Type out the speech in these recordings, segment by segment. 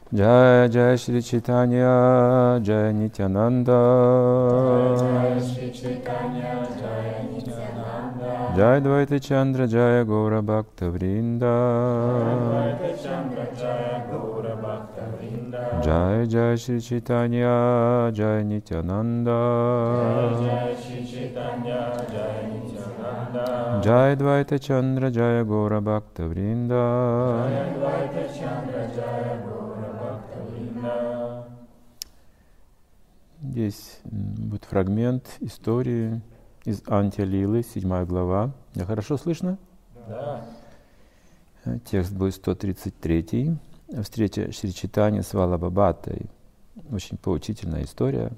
Jai Jai Shri Chaitanya Jai Nityananda Jai Shri Chaitanya Jai Nityananda Jai Dvaita Chandra Jai Gaura Bhakta Vrinda Advaita Chandra Jaya Gaura Bhakta Vrinda Jai Jai Shri Chaitanya Jai Nityananda Jai Shri Chaitanya Jai Nityananda Jai Dvaita Chandra Jai Gaura Bhakta Vrinda Advaita Chandra Jaya Gaura Bhakta Vrinda. Здесь будет фрагмент истории из Антя-лилы, 7 глава. Меня хорошо слышно? Да. Текст будет 133. Встреча Шри Чайтаньи с Валабхабхатой. Очень поучительная история.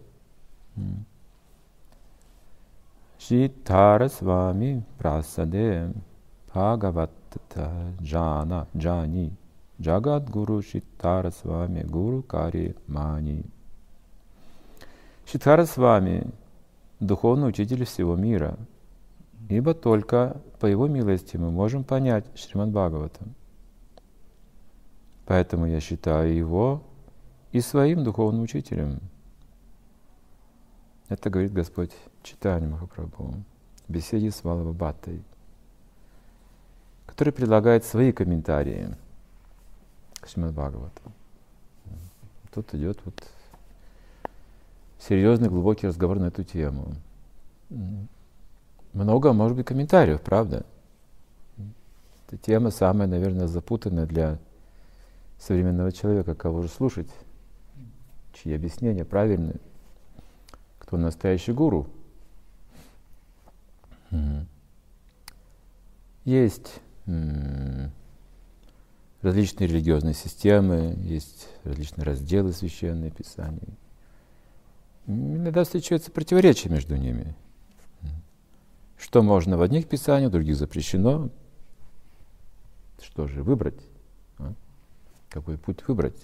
Шитара свами прасаде Бхагавата джана джани Джагат гуру Шитара свами гуру кари мани. Шитара свами духовный учитель всего мира, ибо только по его милости мы можем понять Шримад Бхагаватам. Поэтому я считаю его и своим духовным учителем. Это говорит Господь Чайтанья Махапрабху в беседе с Валабхабхатой, который предлагает свои комментарии к Шримад Бхагаватам. Тут идет серьезный, глубокий разговор на эту тему. Много, может быть, комментариев, правда? Эта тема самая, наверное, запутанная для современного человека. Кого же слушать? Чьи объяснения правильные? Кто настоящий гуру? Есть различные религиозные системы, есть различные разделы священных писаний. Иногда встречаются противоречия между ними. Что можно в одних писаниях, в других запрещено. Что же выбрать? Какой путь выбрать?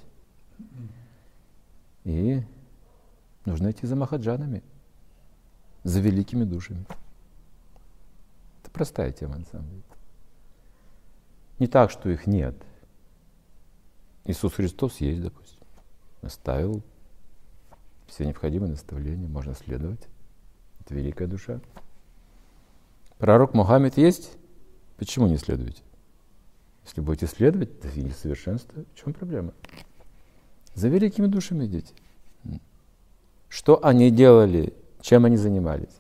И нужно идти за махаджанами, за великими душами. Это простая тема, на самом деле. Не так, что их нет. Иисус Христос есть, допустим. Оставил все необходимые наставления, можно следовать. Это великая душа. Пророк Мухаммед есть? Почему не следуете? Если будете следовать, достигнете совершенства. В чем проблема? За великими душами идите. Что они делали, чем они занимались?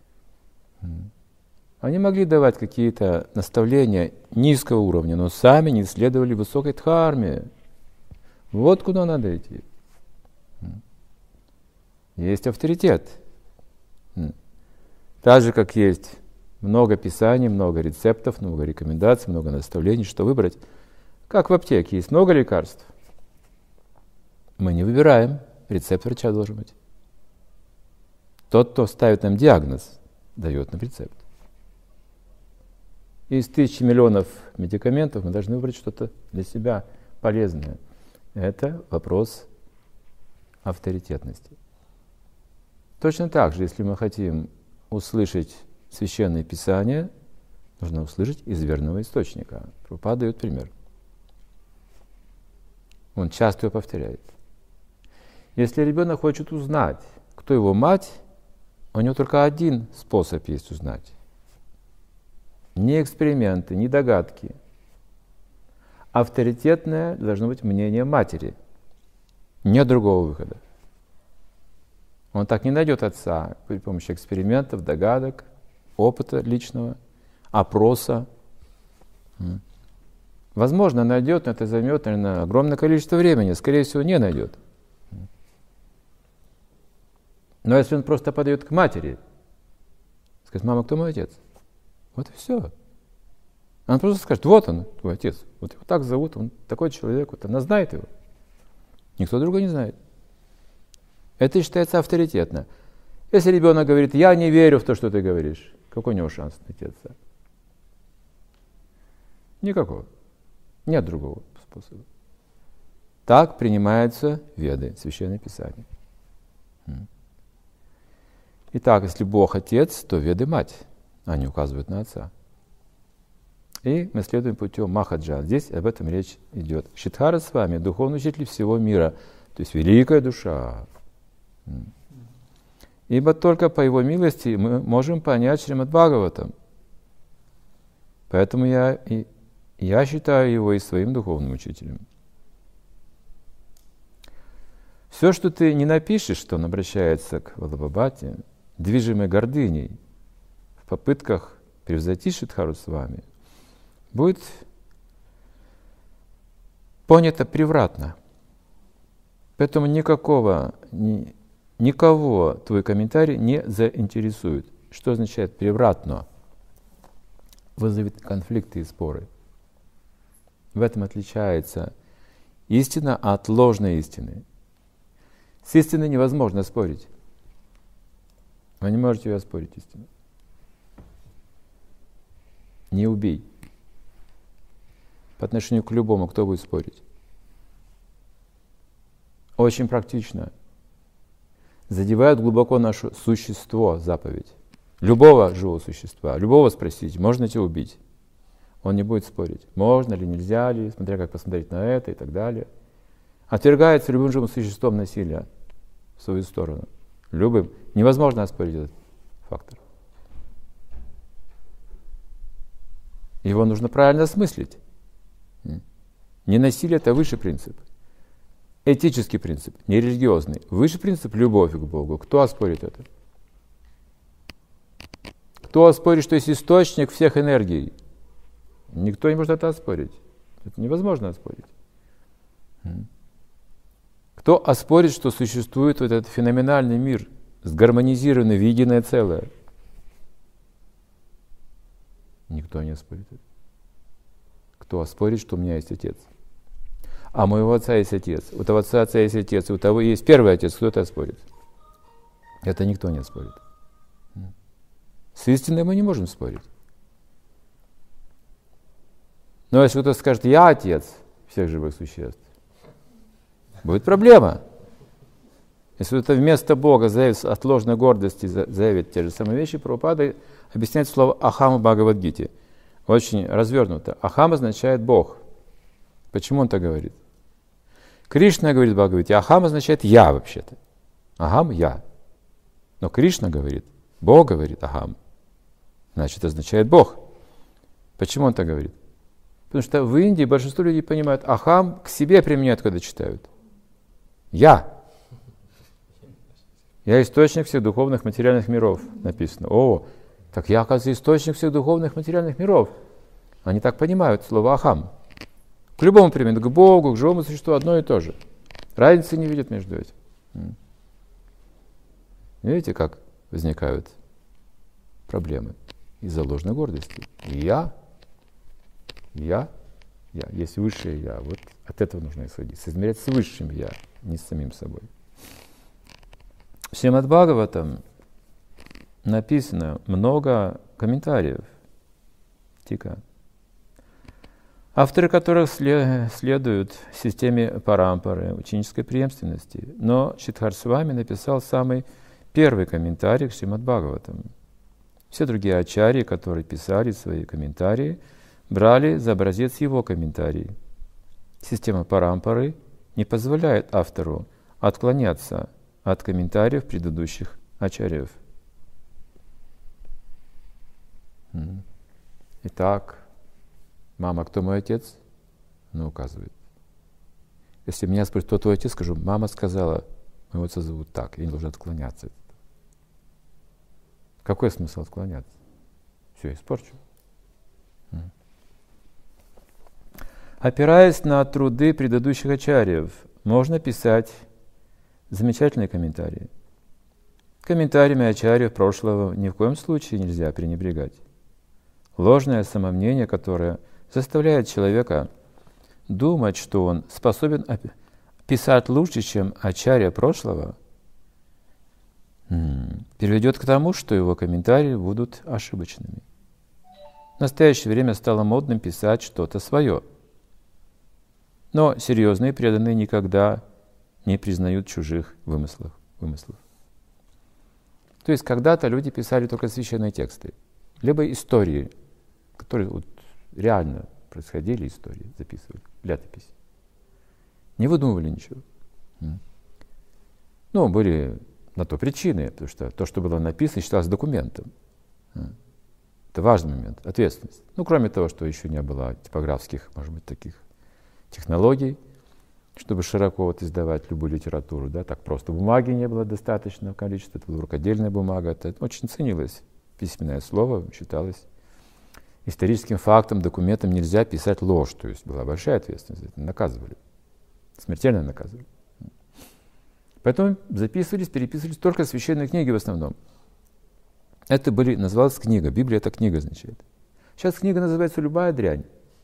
Они могли давать какие-то наставления низкого уровня, но сами не следовали высокой дхарме. Вот куда надо идти. Есть авторитет. Так же, как есть много писаний, много рецептов, много рекомендаций, много наставлений, что выбрать. Как в аптеке есть много лекарств. Мы не выбираем. Рецепт врача должен быть. Тот, кто ставит нам диагноз, дает нам рецепт. Из 1000 миллионов медикаментов мы должны выбрать что-то для себя полезное. Это вопрос авторитетности. Точно так же, если мы хотим услышать священное писание, нужно услышать из верного источника. Прабхупада дает пример. Он часто его повторяет. Если ребенок хочет узнать, кто его мать, у него только один способ есть узнать. Ни эксперименты, ни догадки. Авторитетное должно быть мнение матери. Нет другого выхода. Он так не найдет отца при помощи экспериментов, догадок, опыта личного, опроса. Возможно, найдет, но это займет, наверное, огромное количество времени. Скорее всего, не найдет. Но если он просто подойдет к матери, скажет: мама, кто мой отец? Вот и все. Она просто скажет: вот он, твой отец. Вот его так зовут, он такой человек, вот она знает его. Никто другой не знает. Это считается авторитетно. Если ребенок говорит: я не верю в то, что ты говоришь, какой у него шанс найти отца? Никакого. Нет другого способа. Так принимаются веды, священное писание. Итак, если Бог отец, то веды мать. Они указывают на отца. И мы следуем путем Махаджан. Здесь об этом речь идет. Шиддхара с вами духовный учитель всего мира, то есть великая душа. Ибо только по его милости мы можем понять Шримад Бхагаватам. Поэтому я считаю его и своим духовным учителем. Все, что ты не напишешь, что он обращается к Валабхабхате, движимой гордыней, в попытках превзойти Шиддхару с вами, будет понято превратно. Поэтому никого твой комментарий не заинтересует. Что означает превратно? Вызовет конфликты и споры. В этом отличается истина от ложной истины. С истиной невозможно спорить. Вы не можете ее оспорить, истину. Не убей. По отношению к любому, кто будет спорить. Очень практично. Задевает глубоко наше существо, заповедь. Любого живого существа, любого спросить, можно тебя убить? Он не будет спорить. Можно ли, нельзя ли, смотря как посмотреть на это и так далее. Отвергается любым живым существом насилие в свою сторону. Любым. Невозможно оспорить этот фактор. Его нужно правильно осмыслить. Не насилие — это высший принцип. Этический принцип, не религиозный. Высший принцип — любовь к Богу. Кто оспорит это? Кто оспорит, что есть источник всех энергий? Никто не может это оспорить. Это невозможно оспорить. Кто оспорит, что существует вот этот феноменальный мир, сгармонизированный в единое целое? Никто не оспорит это. Кто оспорит, что у меня есть отец? А у моего отца есть отец, у того отца есть отец, у того есть первый отец, кто это оспорит? Это никто не оспорит. С истиной мы не можем спорить. Но если кто-то скажет, я отец всех живых существ, будет проблема. Если кто-то вместо Бога заявит, от ложной гордости заявит те же самые вещи, Прабхупада объясняет слово «ахам» в Бхагавад-гите. Очень развернуто. «Ахам» означает Бог. Почему он так говорит? Кришна говорит в Бхагавад-гите, «ахам» означает «я» вообще-то. «Ахам» — «я». Но Кришна говорит, Бог говорит «ахам». Значит, означает Бог. Почему он так говорит? Потому что в Индии большинство людей понимают, «ахам» к себе применяют, когда читают. «Я». Я источник всех духовных материальных миров, написано. О, так я, оказывается, источник всех духовных материальных миров. Они так понимают слово «ахам». К любому применению, к Богу, к живому существу одно и то же. Разницы не видят между этим. Видите, как возникают проблемы из-за ложной гордости. Я. Есть высшее я. Вот от этого нужно исходить. Соизмерять с высшим я, не с самим собой. В Шримад Бхагаватам написано много комментариев, тика, авторы которых следуют системе парампары, ученической преемственности. Но Шиддхар Свами написал самый первый комментарий к Шримад Бхагаватам. Все другие ачарьи, которые писали свои комментарии, брали за образец его комментарий. Система парампары не позволяет автору отклоняться от комментариев предыдущих ачарьев. Итак, мама, кто мой отец? Она указывает. Если меня спросят, кто твой отец, скажу, мама сказала, моего отца зовут так, я не должен отклоняться. Какой смысл отклоняться? Все, испорчу. Опираясь на труды предыдущих ачарьев, можно писать замечательные комментарии. Комментариями ачарьев прошлого ни в коем случае нельзя пренебрегать. Ложное самомнение, которое заставляет человека думать, что он способен писать лучше, чем ачарья прошлого, приведет к тому, что его комментарии будут ошибочными. В настоящее время стало модным писать что-то свое. Но серьезные преданные никогда не признают чужих вымыслов. То есть когда-то люди писали только священные тексты, либо истории, которые реально происходили истории, записывали, летописи. Не выдумывали ничего. Ну, были на то причины, потому что то, что было написано, считалось документом. Это важный момент, ответственность. Ну, кроме того, что еще не было типографских, может быть, таких технологий, чтобы широко вот издавать любую литературу, да, так просто бумаги не было достаточного количества, это была рукодельная бумага, это очень ценилось. Письменное слово считалось историческим фактом, документом, нельзя писать ложь, то есть была большая ответственность, это наказывали, смертельно наказывали. Поэтому записывались, переписывались только священные книги в основном. Это называлась книга, Библия — это книга означает. Сейчас книга называется любая дрянь.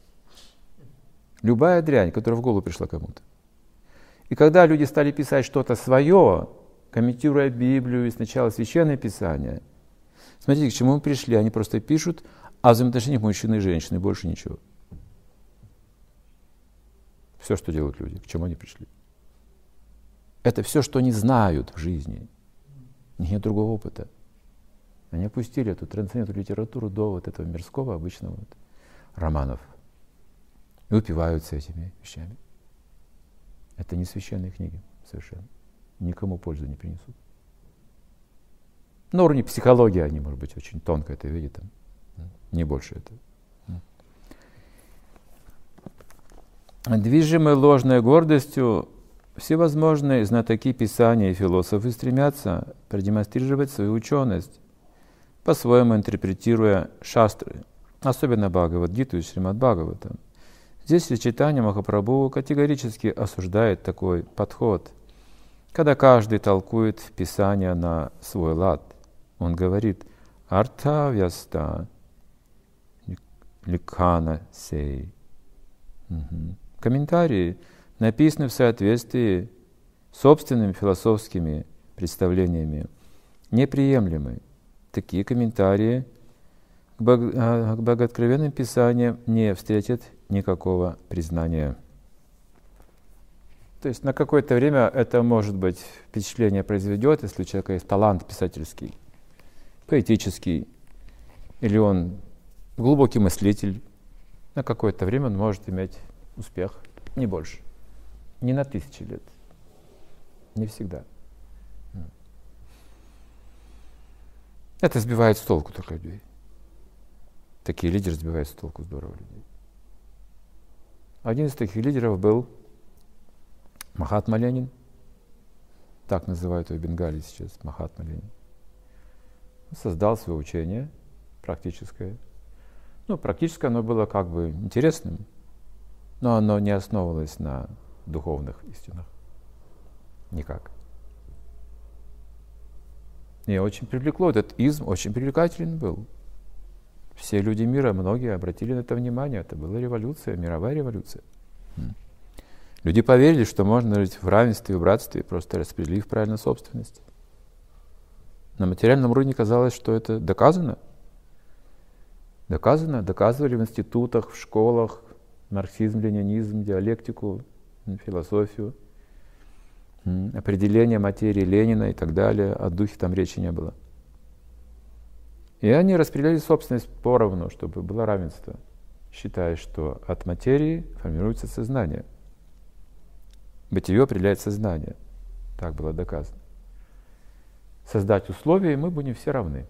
Любая дрянь, которая в голову пришла кому-то. И когда люди стали писать что-то свое, комментируя Библию и сначала Священное Писание, смотрите, к чему мы пришли. Они просто пишут о взаимоотношениях мужчины и женщины, больше ничего. Все, что делают люди, к чему они пришли. Это все, что они знают в жизни. У них нет другого опыта. Они опустили эту трансцендентную литературу до вот этого мирского, обычного вот романов. И упиваются этими вещами. Это не священные книги совершенно. Никому пользу не принесут. На уровне психологии они, может быть, очень тонко это видят. Не больше этого. Движимые ложной гордостью, всевозможные знатоки Писания и философы стремятся продемонстрировать свою ученость, по-своему интерпретируя шастры, особенно Бхагавад-гиту и Шримад Бхагаватам. Здесь Чайтанья Махапрабху категорически осуждает такой подход, когда каждый толкует Писание на свой лад. Он говорит «Арта вяста ликхана сей». Комментарии написаны в соответствии с собственными философскими представлениями, неприемлемы. Такие комментарии к богооткровенным писаниям не встретят никакого признания. То есть на какое-то время это, может быть, впечатление произведет, если у человека есть талант писательский, поэтический, или он глубокий мыслитель. На какое-то время он может иметь успех, не больше. Не на 1000 лет. Не всегда. Это сбивает с толку только людей. Такие лидеры сбивают с толку здорово людей. Один из таких лидеров был Махатма Ленин. Так называют его в Бенгалии сейчас, Махатма Ленин. Он создал свое учение практическое. Ну, практически оно было как бы интересным, но оно не основывалось на духовных истинах. Никак. И очень привлекло, этот изм очень привлекателен был. Все люди мира, многие обратили на это внимание. Это была революция, мировая революция. Люди поверили, что можно жить в равенстве и в братстве, просто распределив правильно собственность. На материальном уровне казалось, что это доказано. Доказывали в институтах, в школах, марксизм, ленинизм, диалектику, философию, определение материи Ленина и так далее. О духе там речи не было. И они распределяли собственность поровну, чтобы было равенство, считая, что от материи формируется сознание. Бытие определяет сознание. Так было доказано. Создать условия, и мы будем все равны.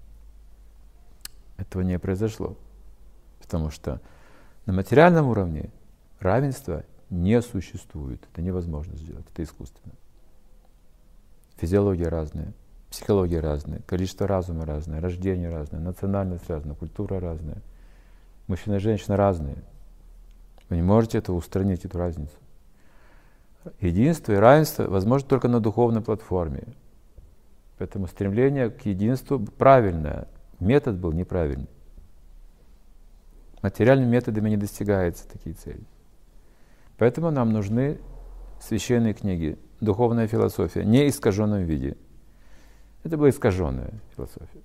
Этого не произошло. Потому что на материальном уровне равенства не существует. Это невозможно сделать. Это искусственно. Физиология разная, психология разная, количество разума разное, рождение разное, национальность разная, культура разная. Мужчина и женщина разные. Вы не можете это устранить, эту разницу. Единство и равенство возможно только на духовной платформе. Поэтому стремление к единству правильное. Метод был неправильный. Материальными методами не достигаются такие цели. Поэтому нам нужны священные книги, духовная философия, не в искаженном виде. Это была искаженная философия.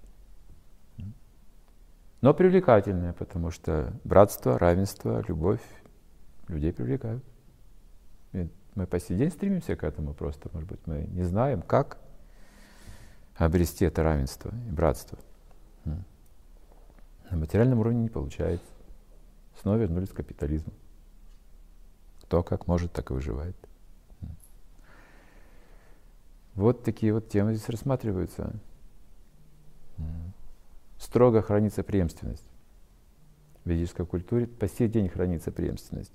Но привлекательная, потому что братство, равенство, любовь людей привлекают. И мы по сей день стремимся к этому просто, может быть, мы не знаем, как обрести это равенство и братство. На материальном уровне не получается. Снова вернулись к капитализму. Кто как может, так и выживает. Вот такие вот темы здесь рассматриваются. Строго хранится преемственность. В ведической культуре по сей день хранится преемственность.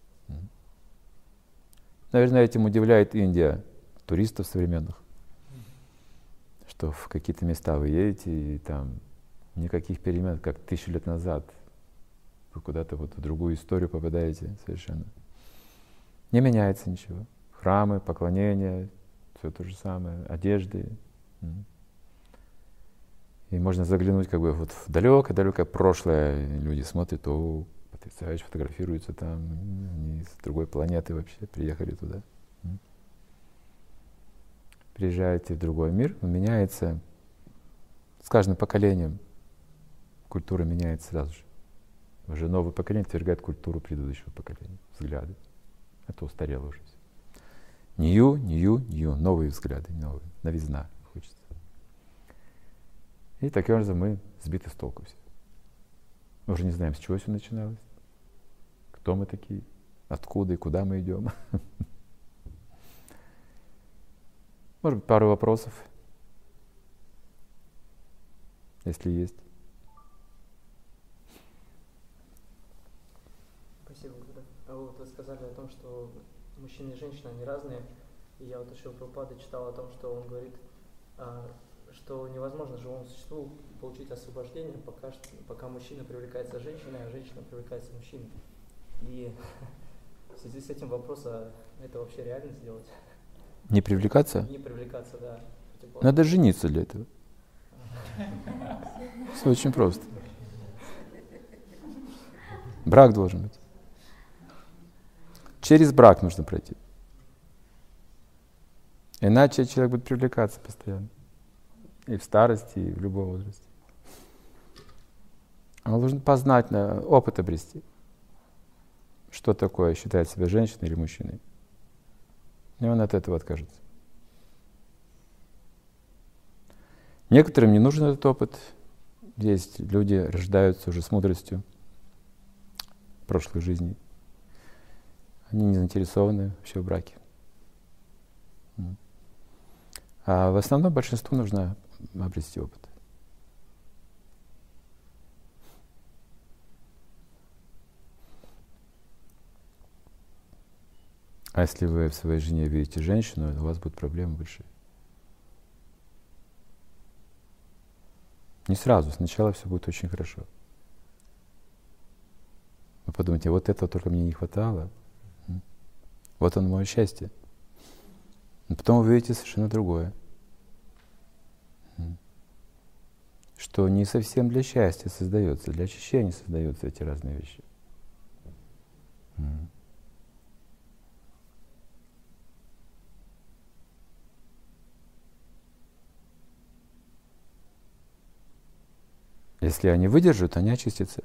Наверное, этим удивляет Индия, туристов современных, что в какие-то места вы едете, и там никаких перемен, как 1000 лет назад. Вы куда-то вот в другую историю попадаете совершенно. Не меняется ничего. Храмы, поклонения, все то же самое, одежды. И можно заглянуть как бы вот в далекое-далекое прошлое. Люди смотрят, потрясающе, фотографируются там. Они с другой планеты вообще приехали туда. Приезжаете в другой мир, он меняется. С каждым поколением культура меняется сразу же. Уже новое поколение отвергает культуру предыдущего поколения, взгляды. Это устарело уже все. Нью, новые взгляды, новые, новизна хочется. И таким образом мы сбиты с толку все. Мы уже не знаем, с чего все начиналось, кто мы такие, откуда и куда мы идем. Может быть, пару вопросов, если есть. Спасибо, Гуру. А вот вы сказали о том, что мужчины и женщины, они разные. И я вот еще про Прабхупада читал о том, что он говорит, что невозможно живому существу получить освобождение, пока мужчина привлекается женщиной, а женщина привлекается мужчиной. И в связи с этим вопрос, это вообще реально сделать? Не привлекаться? Не привлекаться, да. Надо жениться для этого. Все очень просто. Брак должен быть. Через брак нужно пройти. Иначе человек будет привлекаться постоянно. И в старости, и в любом возрасте. Он должен познать, опыт обрести. Что такое считает себя женщиной или мужчиной. И он от этого откажется. Некоторым не нужен этот опыт. Есть люди, рождаются уже с мудростью прошлых жизней. Они не заинтересованы вообще в браке. А в основном большинству нужно обрести опыт. А если вы в своей жене видите женщину, у вас будут проблемы большие. Не сразу, сначала все будет очень хорошо. Вы подумайте, вот этого только мне не хватало. Вот оно мое счастье. Но потом вы увидите совершенно другое. Что не совсем для счастья создается, для очищения создаются эти разные вещи. Если они выдержат, они очистятся.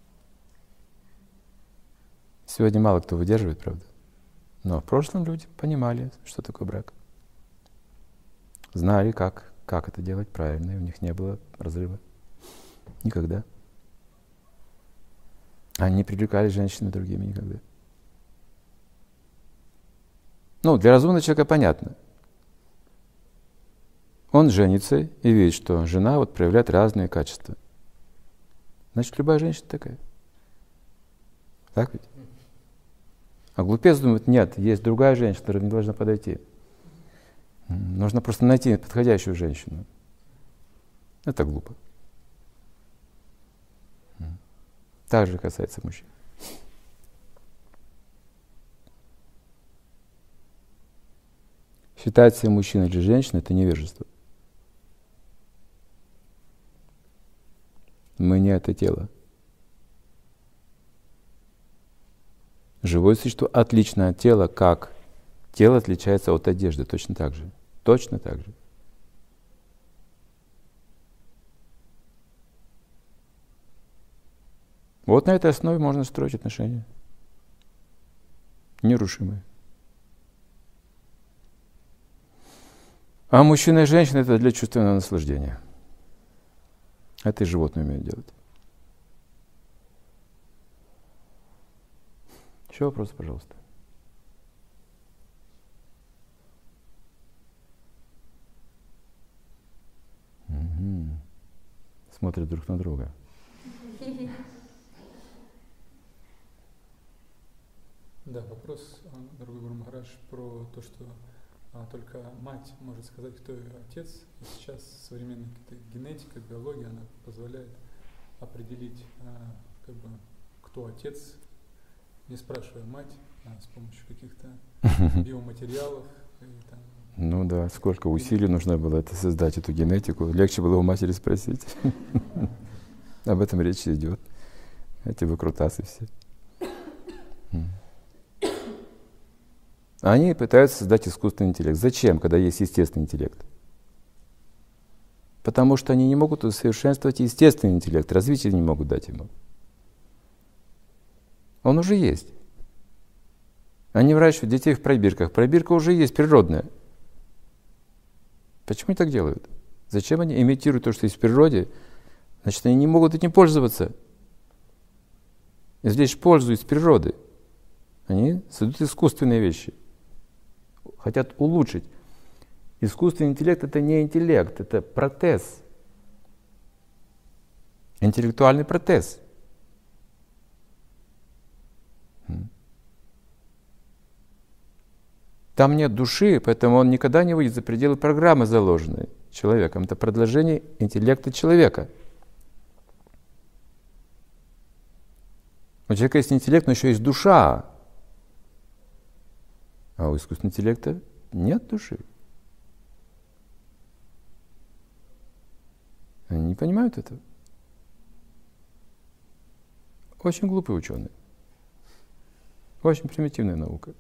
Сегодня мало кто выдерживает, правда. Но в прошлом люди понимали, что такое брак. Знали, как это делать правильно, и у них не было разрыва. Никогда. Они не привлекали женщин другими никогда. Ну, для разумного человека понятно. Он женится и видит, что жена вот проявляет разные качества. Значит, любая женщина такая. Так ведь? А глупец думает, нет, есть другая женщина, которая мне должна подойти. Нужно просто найти подходящую женщину. Это глупо. Так же касается мужчин. Считать себя мужчиной или женщиной — это невежество. Мы не это тело. Живое существо отлично от тела, как тело отличается от одежды, точно так же. Точно так же. Вот на этой основе можно строить отношения. Нерушимые. А мужчина и женщина — это для чувственного наслаждения. Это и животные умеют делать. Еще вопросы, пожалуйста. Угу. Смотрят друг на друга. Да, вопрос, дорогой Гуру Махарадж, про то, что только мать может сказать, кто ее отец. И сейчас современная генетика, биология, она позволяет определить, кто отец, не спрашивая мать, с помощью каких-то биоматериалов. Ну да, сколько усилий нужно было это создать, эту генетику. Легче было у матери спросить. Об этом речь идет. Эти выкрутасы все. Они пытаются создать искусственный интеллект. Зачем, когда есть естественный интеллект? Потому что они не могут усовершенствовать естественный интеллект, развитие не могут дать ему. Он уже есть. Они выращивают детей в пробирках. Пробирка уже есть, природная. Почему они так делают? Зачем они имитируют то, что есть в природе? Значит, они не могут этим пользоваться. Извлечь пользу из природы. Они создают искусственные вещи. Хотят улучшить. Искусственный интеллект — это не интеллект, это протез. Интеллектуальный протез. Там нет души, поэтому он никогда не выйдет за пределы программы, заложенной человеком. Это продолжение интеллекта человека. У человека есть интеллект, но еще есть душа. А у искусственного интеллекта нет души. Они не понимают этого. Очень глупые ученые. Очень примитивная наука.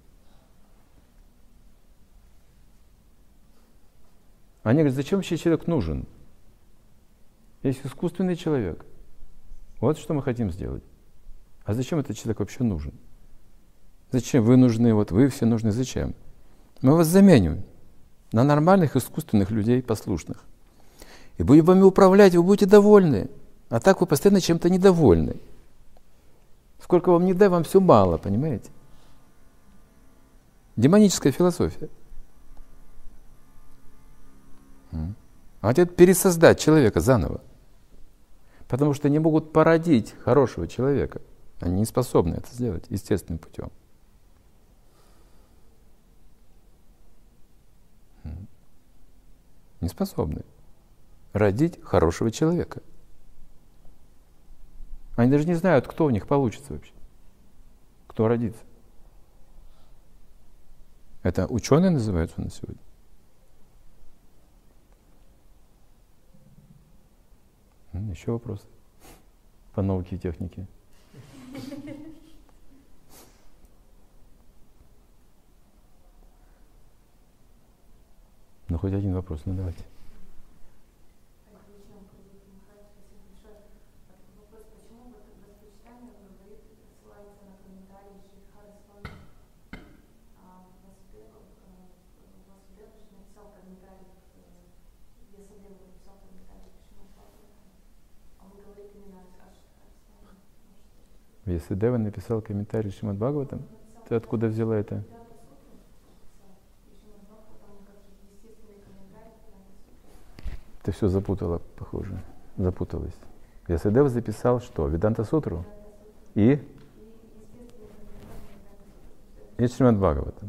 Они говорят, зачем вообще человек нужен? Есть искусственный человек. Вот что мы хотим сделать. А зачем этот человек вообще нужен? Зачем вы нужны? Вот вы все нужны. Зачем? Мы вас заменим на нормальных искусственных людей, послушных. И будем вами управлять, вы будете довольны. А так вы постоянно чем-то недовольны. Сколько вам не дай, вам все мало, понимаете? Демоническая философия. А хотят пересоздать человека заново. Потому что не могут породить хорошего человека. Они не способны это сделать естественным путем. Не способны родить хорошего человека. Они даже не знают, кто у них получится вообще. Кто родится. Это ученые называются на сегодня. Еще вопросы по науке и технике? Ну, хоть один вопрос, ну давайте. Если Дева написал комментарий Шримад Бхагаватам, ты откуда взяла это? Ты все запутала, похоже. Запуталась. Если Дева записал что? Веданта Сутру? И Шримад Бхагаватам.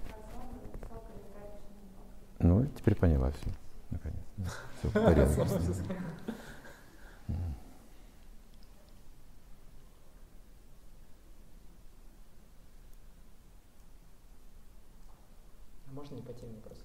Ну, теперь поняла все. Наконец. Все в порядке. Можно не по теме вопрос?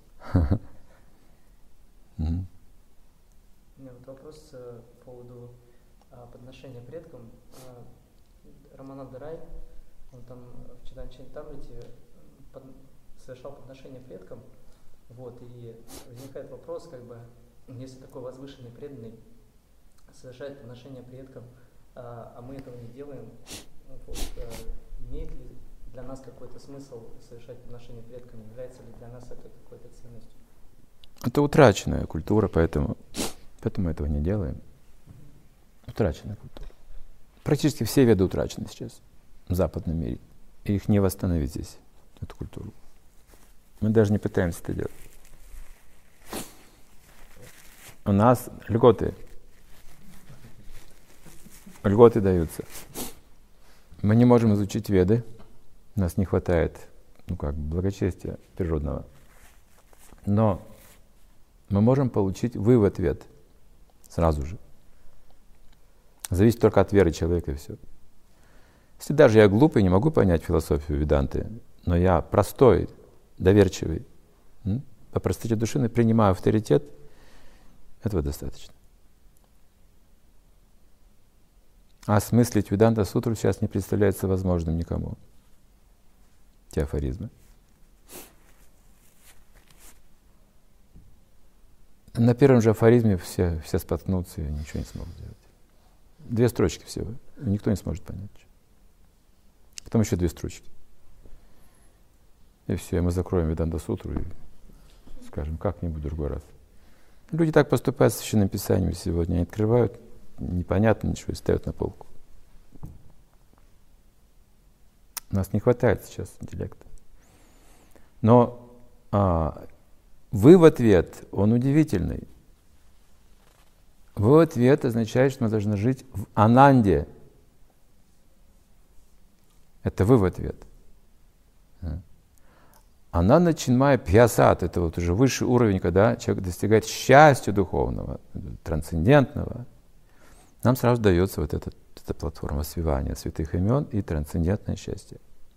У меня вот вопрос по поводу подношения предкам. Рамананда Рай, он там в Читанчаритамрите совершал подношение предкам. Вот, и возникает вопрос, если такой возвышенный преданный совершает подношение предкам, а мы этого не делаем, вот, имеет ли для нас какой-то смысл совершать подношение предкам? Является ли для нас это какой-то ценностью? Это утраченная культура, поэтому мы этого не делаем. Утраченная культура. Практически все веды утрачены сейчас в западном мире. и их не восстановить здесь, эту культуру. Мы даже не пытаемся это делать. У нас льготы даются. Мы не можем изучить Веды, у нас не хватает, благочестия природного. Но мы можем получить вывод Вед сразу же. Зависит только от веры человека и все. Если даже я глупый, не могу понять философию Веданты, но я простой, доверчивый, по простоте душевной принимаю авторитет, этого достаточно. А осмыслить Веданта сутру сейчас не представляется возможным никому. Те афоризмы. На первом же афоризме все споткнутся и ничего не смогут делать. 2 строчки всего. Никто не сможет понять. Потом еще 2 строчки. И все, и мы закроем Веданта сутру и скажем как-нибудь в другой раз. Люди так поступают с Священным Писанием сегодня. Они открывают, непонятно ничего, и ставят на полку. У нас не хватает сейчас интеллекта. Но вывод Вед, он удивительный. Вывод Вед означает, что мы должны жить в ананде. Это вывод Вед. Ананда Чинмая Пьясат, это вот уже высший уровень, когда человек достигает счастья духовного, трансцендентного. Нам сразу дается вот эта платформа свивания святых имен и трансцендентное счастье.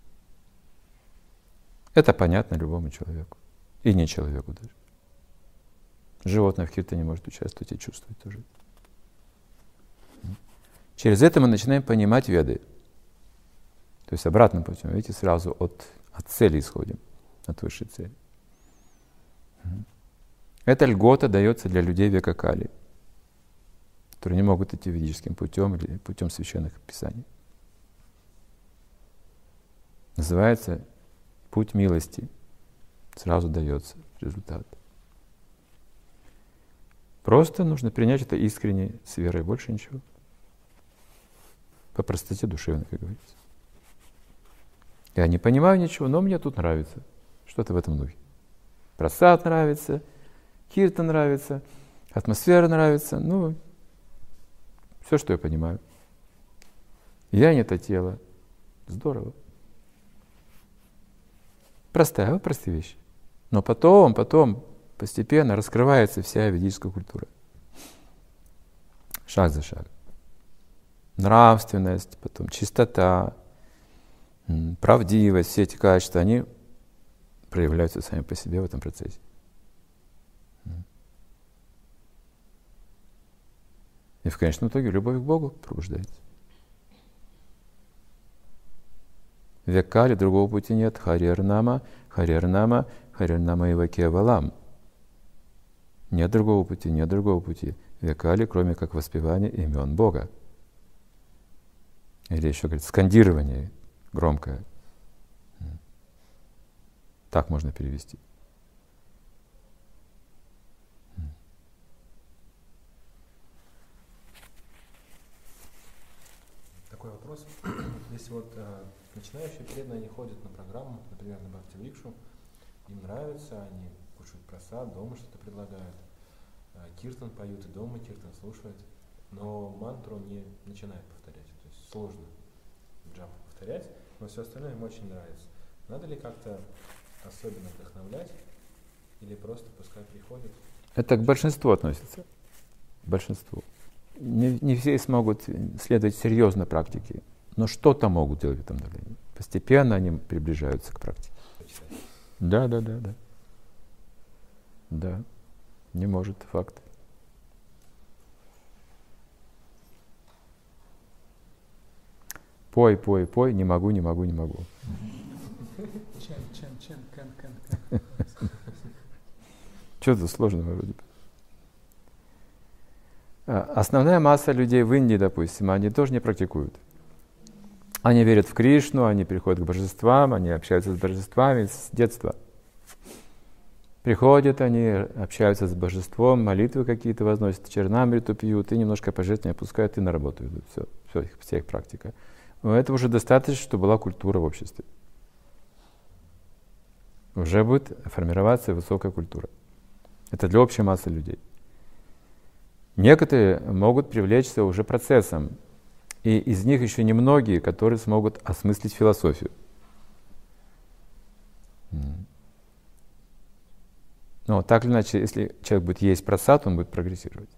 Это понятно любому человеку. И не человеку даже. Животное в киртане может участвовать и чувствовать тоже. Через это мы начинаем понимать Веды. То есть обратным путем. Видите, сразу от цели исходим, от высшей цели. Эта льгота дается для людей века Кали, которые не могут идти ведическим путем или путем священных писаний. Называется путь милости. Сразу дается результат. Просто нужно принять это искренне, с верой, больше ничего. По простоте душевной, как говорится. Я не понимаю ничего, но мне тут нравится. Что-то в этом духе. Прасад нравится, киртан нравится, атмосфера нравится. Все, что я понимаю. Я не это тело. Здорово. Простые вещи. Но потом, постепенно раскрывается вся ведическая культура. Шаг за шагом. Нравственность, потом чистота, правдивость, все эти качества, они проявляются сами по себе в этом процессе. И в конечном итоге любовь к Богу пробуждается. В век Кали другого пути нет. Харирнама ива кевалам. Нет другого пути. В век Кали, кроме как воспевания имен Бога. Или еще, говорит, скандирование громкое. Так можно перевести. Такой вопрос. Если начинающие преданные, они ходят на программу, например, на Бхакти-Викшу, им нравится, они кушают прасад, дома что-то предлагают, киртан поют и дома киртан слушают, но мантру не начинают повторять. То есть сложно джапу повторять, но все остальное им очень нравится. Надо ли как-то особенно вдохновлять или просто пускай приходят? Это к большинству относится. К большинству. Не все смогут следовать серьезно практике, но что-то могут делать в этом направлении. Постепенно они приближаются к практике. Да. Да. Не может, факт. Пой, не могу. Чен, кэн. Что-то сложного вроде бы. Основная масса людей в Индии, допустим, они тоже не практикуют. Они верят в Кришну, они приходят к божествам, они общаются с божествами с детства. Приходят, они общаются с божеством, молитвы какие-то возносят, чернамриту пьют, и немножко пожертвования опускают, и на работу идут. Все их практика. Но этого уже достаточно, чтобы была культура в обществе. Уже будет формироваться высокая культура. Это для общей массы людей. Некоторые могут привлечься уже процессом, и из них еще немногие, которые смогут осмыслить философию. Но так или иначе, если человек будет есть прасад, он будет прогрессировать.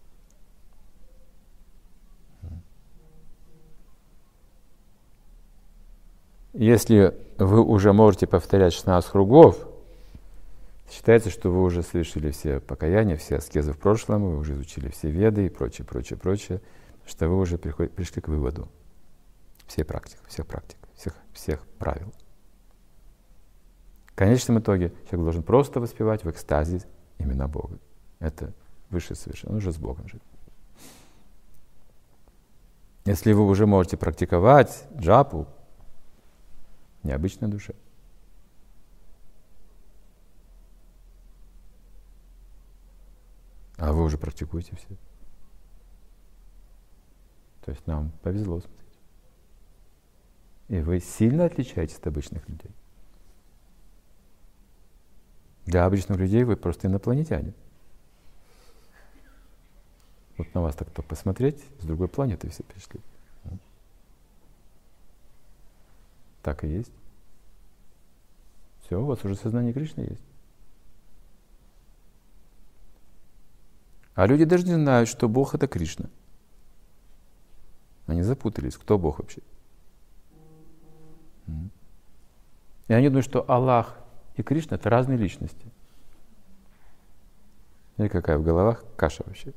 Если вы уже можете повторять 16 кругов, считается, что вы уже совершили все покаяния, все аскезы в прошлом, вы уже изучили все веды и прочее, что вы уже пришли к выводу всех практик, всех правил. В конечном итоге человек должен просто воспевать в экстазе имена Бога. Это высшее совершенно, он уже с Богом живет. Если вы уже можете практиковать джапу, необычная душа. А вы уже практикуете все. То есть нам повезло, смотрите. И вы сильно отличаетесь от обычных людей. Для обычных людей вы просто инопланетяне. Вот на вас так-то посмотреть, с другой планеты все пришли. Так и есть. Все, у вас уже сознание Кришны есть. А люди даже не знают, что Бог — это Кришна. Они запутались, кто Бог вообще. И они думают, что Аллах и Кришна — это разные личности. И какая в головах каша вообще.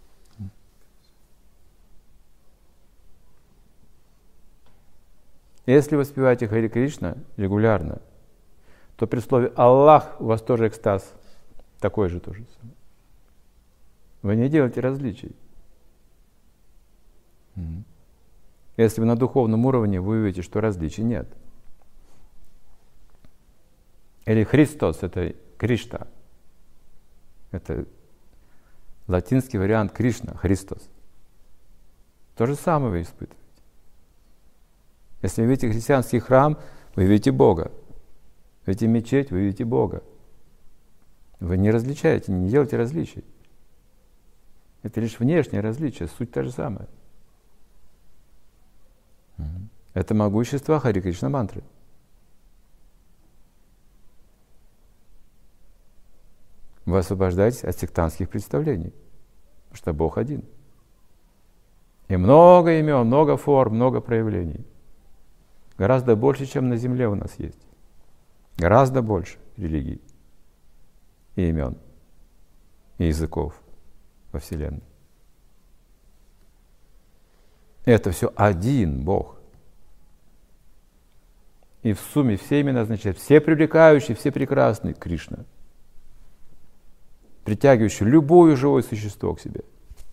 Если вы воспеваете Хари Кришна регулярно, то при слове Аллах у вас тоже экстаз такой же тоже самое. Вы не делаете различий. Если вы на духовном уровне, вы увидите, что различий нет. Или Христос — это Кришна. Это латинский вариант Кришна, Христос. То же самое вы испытываете. Если вы видите христианский храм, вы видите Бога. Вы видите мечеть, вы видите Бога. Вы не различаете, не делаете различий. Это лишь внешнее различие, суть та же самая. Это могущество Хари Кришна мантры. Вы освобождаетесь от сектантских представлений, потому что Бог один. И много имен, много форм, много проявлений. Гораздо больше, чем на земле у нас есть. Гораздо больше религий и имен, и языков во Вселенной. Это все один Бог. И в сумме все имена означают все привлекающие, все прекрасные Кришна, притягивающий любое живое существо к себе.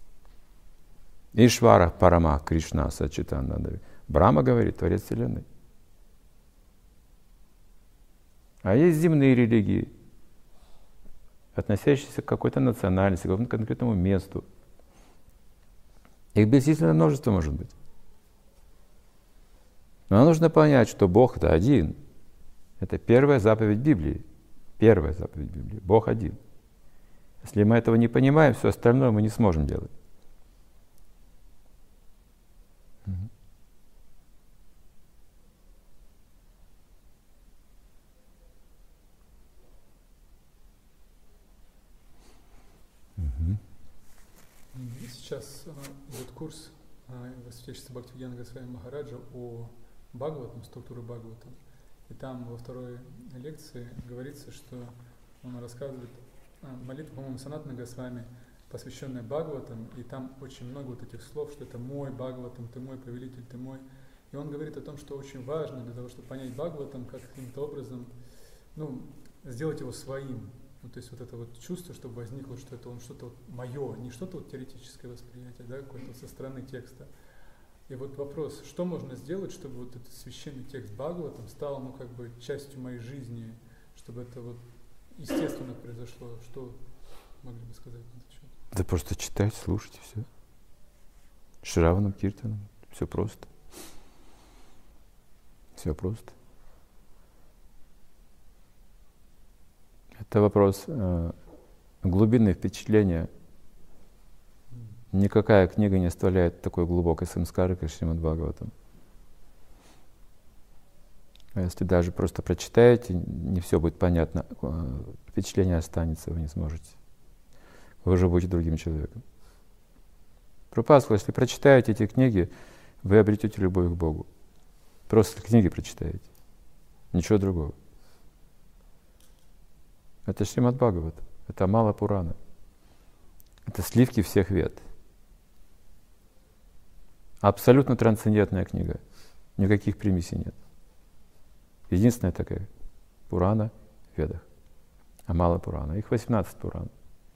Ишвара Парама Кришна Сачитананда. Брахма говорит, Творец Вселенной. А есть земные религии, относящиеся к какой-то национальности, к какому-то конкретному месту. Их бесчисленное множество может быть. Но нужно понять, что Бог — это один. Это первая заповедь Библии. Первая заповедь Библии. Бог один. Если мы этого не понимаем, все остальное мы не сможем делать. Сейчас идет курс в святейшестве Бхактивинода Госвами Махараджа о Бхагаватам, структуре Бхагаватам. И там во второй лекции говорится, что он рассказывает молитву, по-моему, Санатана Госвами, посвященная Бхагаватам, и там очень много вот этих слов, что это мой Бхагаватам, ты мой повелитель, ты мой. И он говорит о том, что очень важно для того, чтобы понять Бхагаватам, как каким-то образом, сделать его своим. То есть вот это вот чувство, чтобы возникло, что это он что-то вот мое, не что-то вот теоретическое восприятие, да, какое-то со стороны текста. И вот вопрос, что можно сделать, чтобы вот этот священный текст Бхагаватам стал, частью моей жизни, чтобы это вот естественно произошло. Что могли бы сказать на этот счет? Да просто читать, слушать и все. Шраванам, киртанам, все просто. Все просто. Это вопрос глубины впечатления. Никакая книга не оставляет такой глубокой самскары, как Шримад Бхагаватам. А если даже просто прочитаете, не все будет понятно, впечатление останется, вы не сможете. Вы уже будете другим человеком. Прабхупада сказал, если прочитаете эти книги, вы обретете любовь к Богу. Просто книги прочитаете. Ничего другого. Это Шримад Бхагават, это Амала Пурана. Это сливки всех вед. Абсолютно трансцендентная книга. Никаких примесей нет. Единственная такая Пурана в Ведах. Амала Пурана. Их 18 Пуран.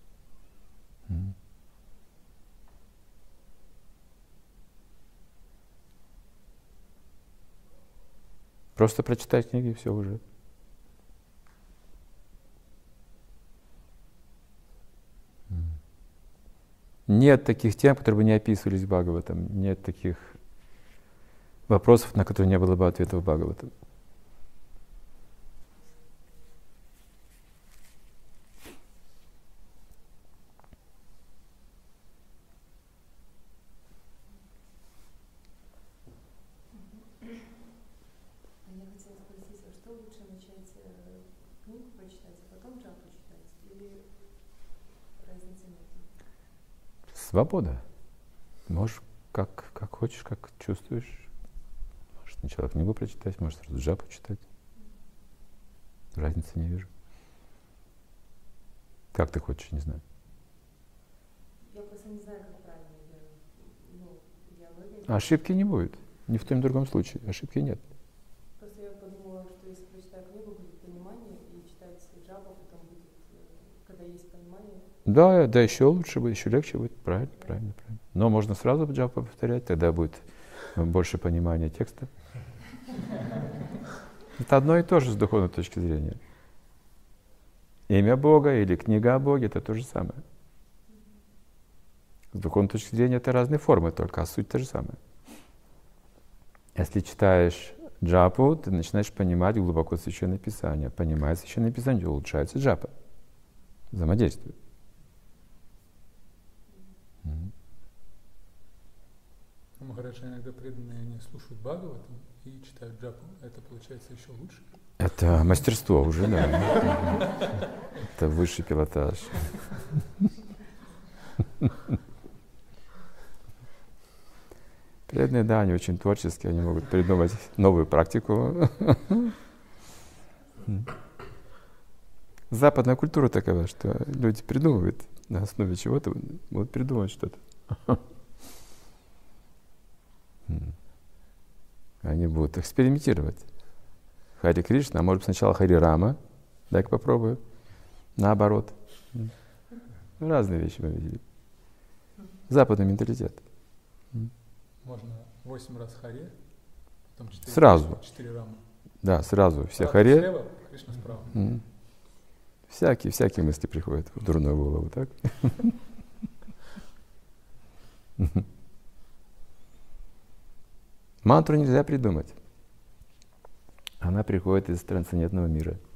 Просто прочитай книги, и все уже. Нет таких тем, которые бы не описывались в Бхагаватам. Нет таких вопросов, на которые не было бы ответов в Бхагаватам. Я хотела спросить, а что лучше начать книгу прочитать, а потом джапу читать? Или разницы нет? Свобода. Можешь как хочешь, как чувствуешь. Можешь сначала книгу прочитать, можешь сразу джапу читать. Разницы не вижу. Как ты хочешь, не знаю. Я просто не знаю, как правильно. Я Ошибки не будет. Ни в том, ни в другом случае. Ошибки нет. Просто я подумала, что если прочитаю книгу, будет понимание, и читать джапу потом будет, когда есть понимание. Да, еще лучше будет, еще легче будет. Правильно. Но можно сразу джапу повторять, тогда будет больше понимания текста. Это одно и то же с духовной точки зрения. Имя Бога или книга о Боге — это то же самое. С духовной точки зрения это разные формы только, а суть та же самая. Если читаешь джапу, ты начинаешь понимать глубоко Священное Писание. Понимая Священное Писание, улучшается джапа. Взаимодействует. Махараджа иногда преданные, они слушают Бхагаватам и читают джапу. Это получается еще лучше? Это мастерство уже, да. Это высший пилотаж. Преданные, да, они очень творческие, они могут придумать новую практику. Западная культура такова, что люди придумывают на основе чего-то, будут придумывать что-то. Они будут экспериментировать. Хари Кришна, а может сначала Хари Рама, дай-ка попробую. Наоборот. Разные вещи мы видели. Западный менталитет. Можно 8 раз Харе, потом 4, Сразу. 4 Рама. Да, сразу. Все Рама Харе. слева, Кришна справа. Всякие мысли приходят в дурную голову, так? Мантру нельзя придумать. Она приходит из трансцендентного мира.